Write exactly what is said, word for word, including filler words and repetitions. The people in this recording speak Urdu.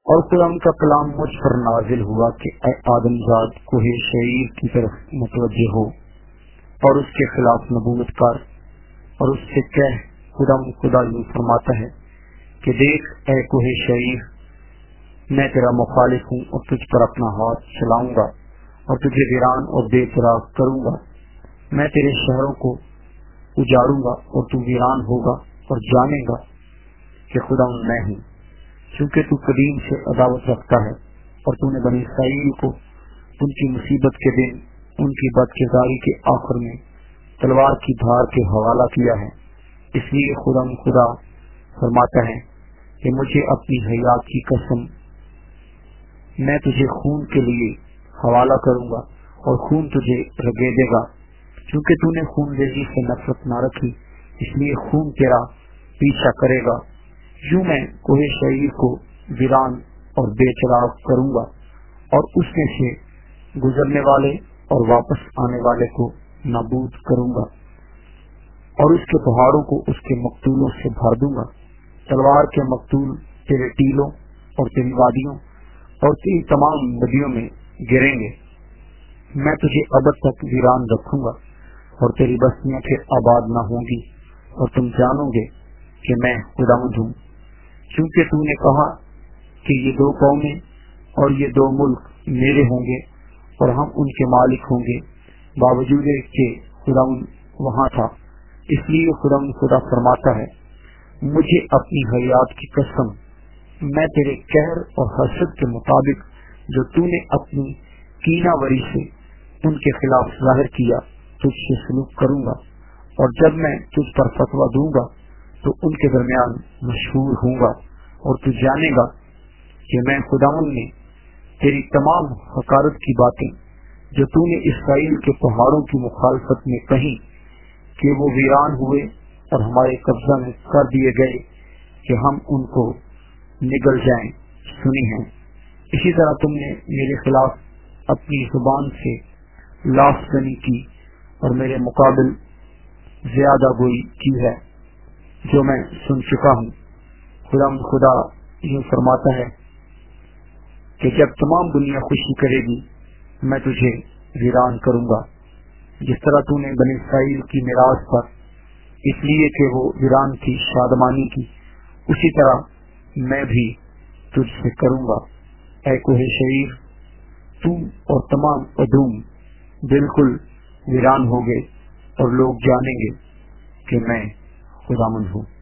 اور قرآن کا کلام مجھ پر نازل ہوا کہ اے آدم زاد کوہ شعیر کی طرف متوجہ ہو اور اس کے خلاف نبوت کر اور اس سے کہہ خدا خدا یوں فرماتا ہے کہ دیکھ اے کوہ شعیر میں تیرا مخالف ہوں اور تجھ پر اپنا ہاتھ چلاؤں گا اور تجھے ویران اور بے چراغ کروں گا. میں تیرے شہروں کو اجاڑوں گا اور تو ویران ہوگا اور جانے گا کہ خدا میں ہوں. چونکہ تو قدیم سے عداوت رکھتا ہے اور تو نے بنی اسرائیل کو ان کی مصیبت کے دن ان کی بدکرداری کے آخر میں تلوار کی دھار کے حوالہ کیا ہے. اس لیے خدا خدا فرماتا ہے کہ مجھے اپنی حیات کی قسم میں تجھے خون کے لیے حوالہ کروں گا اور خون تجھے رگیدے گا. چونکہ تو نے خون ریزی سے نفرت نہ رکھی اس لیے خون تیرا پیچھا کرے گا. یوں میں کوہ شعیر کو ویران اور بے چراغ کروں گا اور اس میں سے گزرنے والے اور واپس آنے والے کو نابود کروں گا اور اس کے پہاڑوں کو اس کے مقتولوں سے بھر دوں گا. تلوار کے مقتول تیرے ٹیلوں اور تیری وادیوں اور تیری تمام ندیوں میں گریں گے. میں تجھے ابد تک ویران رکھوں گا اور تیری بستیاں پھر آباد نہ ہوں گی اور تم جانو گے کہ میں خداوند ہوں. چونکہ تو نے کہا کہ یہ دو قومیں اور یہ دو ملک میرے ہوں گے اور ہم ان کے مالک ہوں گے باوجود کہ خداوند وہاں تھا. اس لیے خداوند خدا فرماتا ہے مجھے اپنی حیات کی قسم میں تیرے قہر اور حسد کے مطابق جو تو نے اپنی کینہ وری سے ان کے خلاف ظاہر کیا تجھ سے سلوک کروں گا. اور جب میں تجھ پر فتویٰ دوں گا تو ان کے درمیان مشہور ہوں گا اور تو جانے گا کہ میں خداوند نے تیری تمام حقارت کی باتیں جو تو نے اسرائیل کے پہاڑوں کی مخالفت میں کہیں کہ وہ ویران ہوئے اور ہمارے قبضہ میں کر دیے گئے کہ ہم ان کو نگل جائیں سنی ہیں. اسی طرح تم نے میرے خلاف اپنی زبان سے لاف زنی کی اور میرے مقابل زیادہ گوئی کی ہے جو میں سن چکا ہوں. خدا خدا یوں فرماتا ہے کہ جب تمام دنیا خوشی کرے گی میں تجھے ویران کروں گا جس طرح تو نے بنی اسرائیل کی میراث پر اس لیے کہ وہ ویران کی شادمانی کی اسی طرح میں بھی تجھ سے کروں گا. اے کوہ شعیر تو اور تمام ادوم بالکل ویران ہو گئے اور لوگ جانیں گے کہ میں خداوند ہوں.